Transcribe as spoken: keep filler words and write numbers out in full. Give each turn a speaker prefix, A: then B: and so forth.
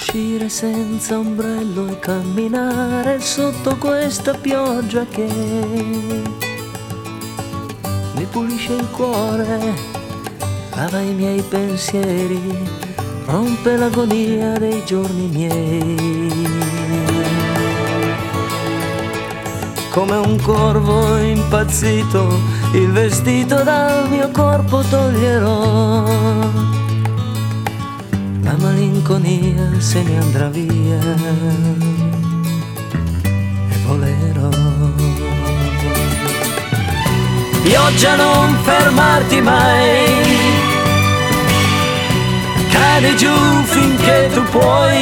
A: Uscire senza ombrello e camminare sotto questa pioggia che mi pulisce il cuore, lava i miei pensieri, rompe l'agonia dei giorni miei. Come un corvo impazzito, il vestito dal mio corpo toglierò, la malinconia se ne andrà via e volerò. Pioggia, non fermarti mai, cadi giù finché tu puoi,